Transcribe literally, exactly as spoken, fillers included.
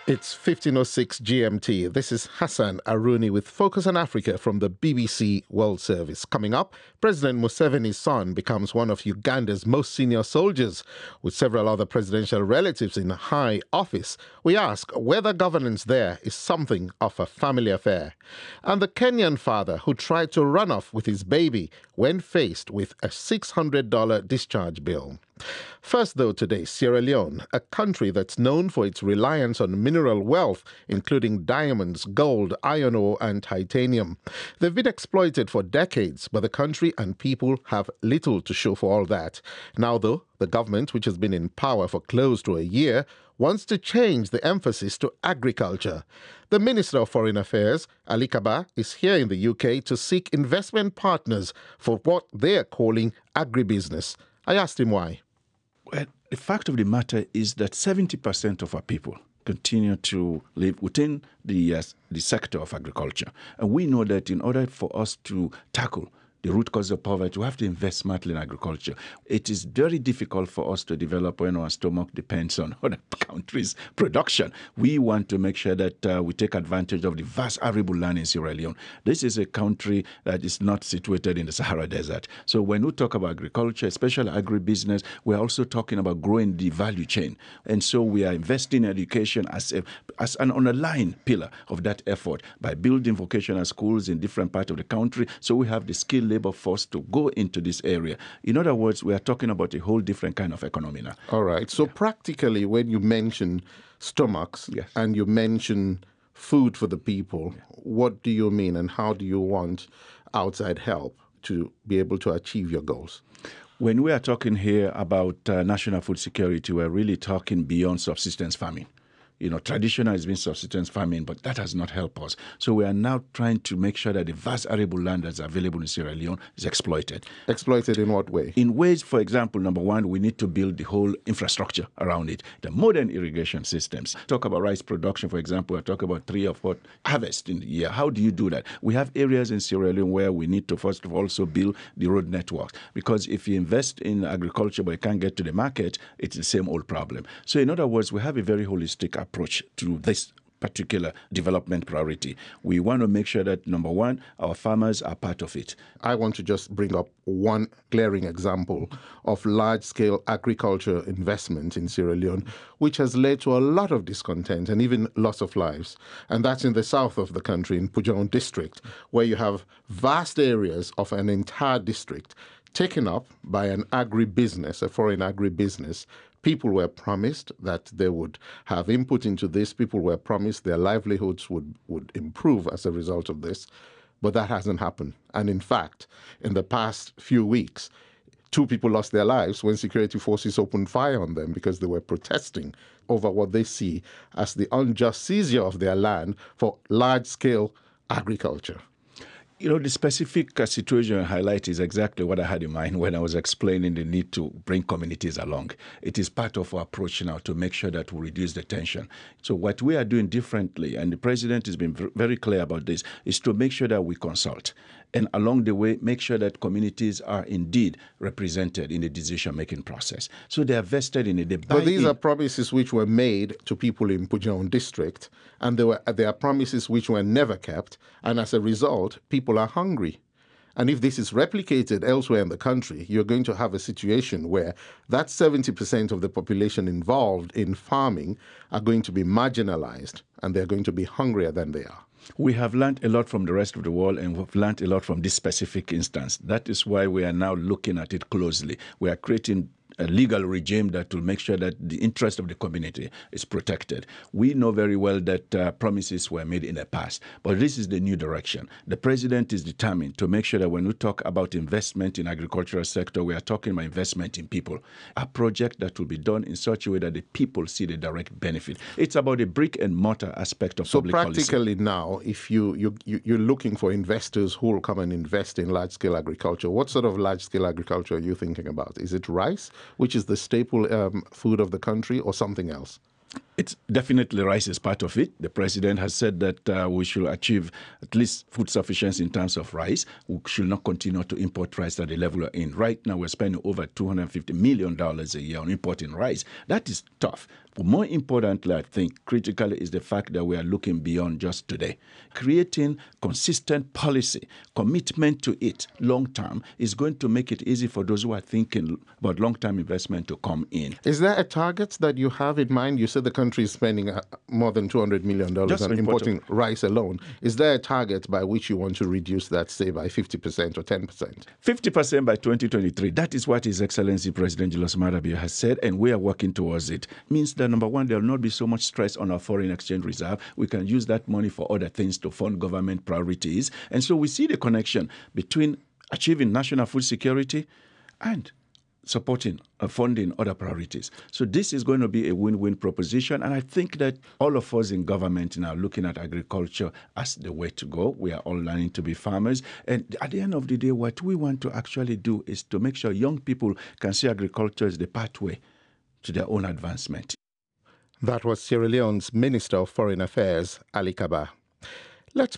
It's fifteen oh six G M T. This is Hassan Aruni with Focus on Africa from the B B C World Service. Coming up, President Museveni's son becomes one of Uganda's most senior soldiers, with several other presidential relatives in high office. We ask whether governance there is something of a family affair. And the Kenyan father who tried to run off with his baby when faced with a six hundred dollars discharge bill. First, though, today, Sierra Leone, a country that's known for its reliance on mineral wealth, including diamonds, gold, iron ore, and titanium. They've been exploited for decades, but the country and people have little to show for all that. Now, though, the government, which has been in power for close to a year, wants to change the emphasis to agriculture. The Minister of Foreign Affairs, Ali Kaba, is here in the U K to seek investment partners for what they're calling agribusiness. I asked him why. Well, the fact of the matter is that seventy percent of our people continue to live within the, uh, the sector of agriculture. And we know that in order for us to tackle the root cause of poverty, we have to invest smartly in agriculture. It is very difficult for us to develop when our stomach depends on other countries' production. We want to make sure that uh, we take advantage of the vast arable land in Sierra Leone. This is a country that is not situated in the Sahara Desert. So when we talk about agriculture, especially agribusiness, we're also talking about growing the value chain. And so we are investing in education as, a, as an underlying pillar of that effort by building vocational schools in different parts of the country. So we have the skilled labor force to go into this area. In other words, we are talking about a whole different kind of economy now. All right. So yeah. Practically, when you mention stomachs yes. and you mention food for the people, yeah. what do you mean and how do you want outside help to be able to achieve your goals? When we are talking here about uh, national food security, we're really talking beyond subsistence farming. You know, traditional has been subsistence farming, but that has not helped us. So we are now trying to make sure that the vast arable land that's available in Sierra Leone is exploited. Exploited in what way? In ways, for example, number one, we need to build the whole infrastructure around it. The modern irrigation systems. Talk about rice production, for example, I talk about three or four harvests in the year. How do you do that? We have areas in Sierra Leone where we need to first of all also build the road networks. Because if you invest in agriculture but you can't get to the market, it's the same old problem. So in other words, we have a very holistic approach approach to this particular development priority. We want to make sure that, number one, our farmers are part of it. I want to just bring up one glaring example of large-scale agriculture investment in Sierra Leone, which has led to a lot of discontent and even loss of lives. And that's in the south of the country, in Pujehun district, where you have vast areas of an entire district taken up by an agribusiness, a foreign agribusiness. People were promised that they would have input into this. People were promised their livelihoods would, would improve as a result of this. But that hasn't happened. And in fact, in the past few weeks, two people lost their lives when security forces opened fire on them because they were protesting over what they see as the unjust seizure of their land for large-scale agriculture. You know, the specific uh, situation I highlight is exactly what I had in mind when I was explaining the need to bring communities along. It is part of our approach now to make sure that we reduce the tension. So what we are doing differently, and the president has been very clear about this, is to make sure that we consult. And along the way, make sure that communities are indeed represented in the decision-making process. So they are vested in it. They buy but these in. are promises which were made to people in Pujehun district, and they were, they are promises which were never kept. And as a result, people are hungry. And if this is replicated elsewhere in the country, you're going to have a situation where that seventy percent of the population involved in farming are going to be marginalized, and they're going to be hungrier than they are. We have learned a lot from the rest of the world, and we've learned a lot from this specific instance. That is why we are now looking at it closely. We are creating a legal regime that will make sure that the interest of the community is protected. We know very well that uh, promises were made in the past, but this is the new direction. The president is determined to make sure that when we talk about investment in agricultural sector, we are talking about investment in people. A project that will be done in such a way that the people see the direct benefit. It's about the brick and mortar aspect of so public policy. So practically now, if you, you, you, you're looking for investors who will come and invest in large-scale agriculture, what sort of large-scale agriculture are you thinking about? Is it rice, which is the staple um, food of the country, or something else? It's definitely rice is part of it. The president has said that uh, we should achieve at least food sufficiency in terms of rice. We should not continue to import rice at the level we're in. Right now, we're spending over two hundred fifty million dollars a year on importing rice. That is tough. But more importantly, I think, critically, is the fact that we are looking beyond just today. Creating consistent policy, commitment to it long-term is going to make it easy for those who are thinking about long-term investment to come in. Is there a target that you have in mind? You said the country is spending uh, more than two hundred million dollars on importing rice alone. Is there a target by which you want to reduce that, say, by fifty percent or ten percent? fifty percent by twenty twenty-three. That is what His Excellency President Julius Maada Bio has said, and we are working towards it. It means that, number one, there will not be so much stress on our foreign exchange reserve. We can use that money for other things to fund government priorities. And so we see the connection between achieving national food security and supporting uh, funding other priorities. So this is going to be a win-win proposition, and I think that all of us in government now looking at agriculture as the way to go. We are all learning to be farmers, and at the end of the day, what we want to actually do is to make sure young people can see agriculture as the pathway to their own advancement. That was Sierra Leone's Minister of Foreign Affairs, Ali Kaba. Let's